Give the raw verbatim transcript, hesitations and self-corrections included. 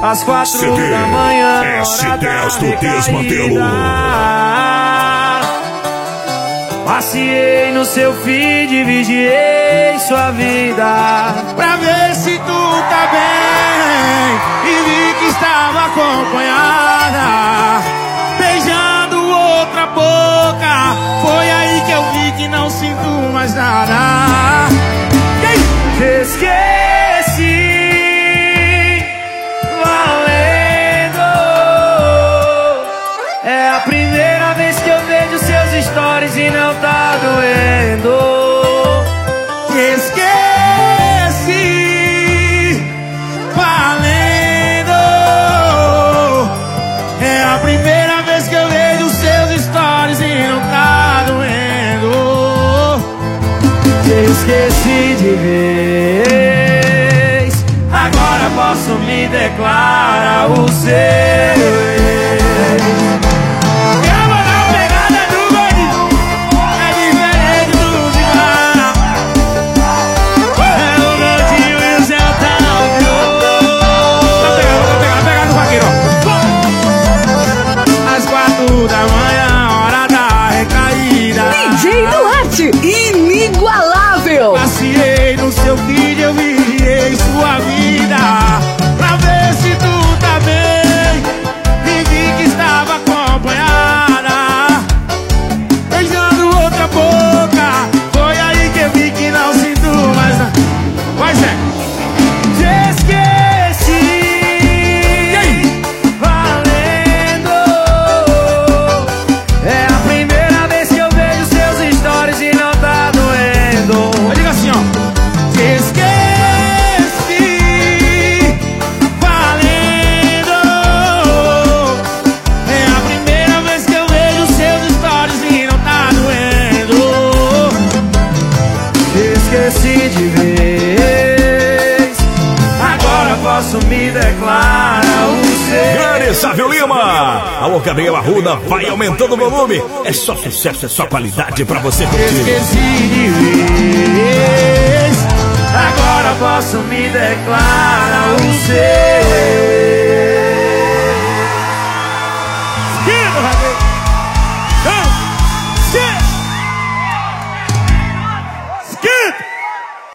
Às quatro C D, da manhã, S hora dez do da Desmantelo. Passeei no seu feed, vigiei sua vida pra ver se tu tá bem, e vi que estava acompanhada, beijando outra boca. Foi aí que eu vi que não sinto mais nada. Esqueci, valendo. É a primeira vez que eu vejo seus stories e não tá doendo. Esqueci, valendo. É a primeira vez que eu vejo seus stories e não tá doendo. Esqueci de vez. Agora posso me declarar o seu ex. Da manhã, hora da recaída. D J Duarte, inigualável. Passei no seu vídeo, eu vigiei sua vida pra ver se tu tá bem, e vi que estava acompanhada, beijando outra boca. Foi aí que eu vi que não sinto mais nada. Vai, Zé. Te esqueci. E aí? Valendo. É a primeira vez que eu vejo seus stories e não tá doendo. Eu digo assim, ó. Te esqueci, valendo. É a primeira vez que eu vejo seus stories e não tá doendo. Te esqueci de vez. Agora posso me declarar o seu. Grande Sávio Lima. Alô, Gabriel Arruda, vai aumentando o volume. É só sucesso, é só qualidade pra você curtir. Esqueci de vez. Agora posso me declarar o seu.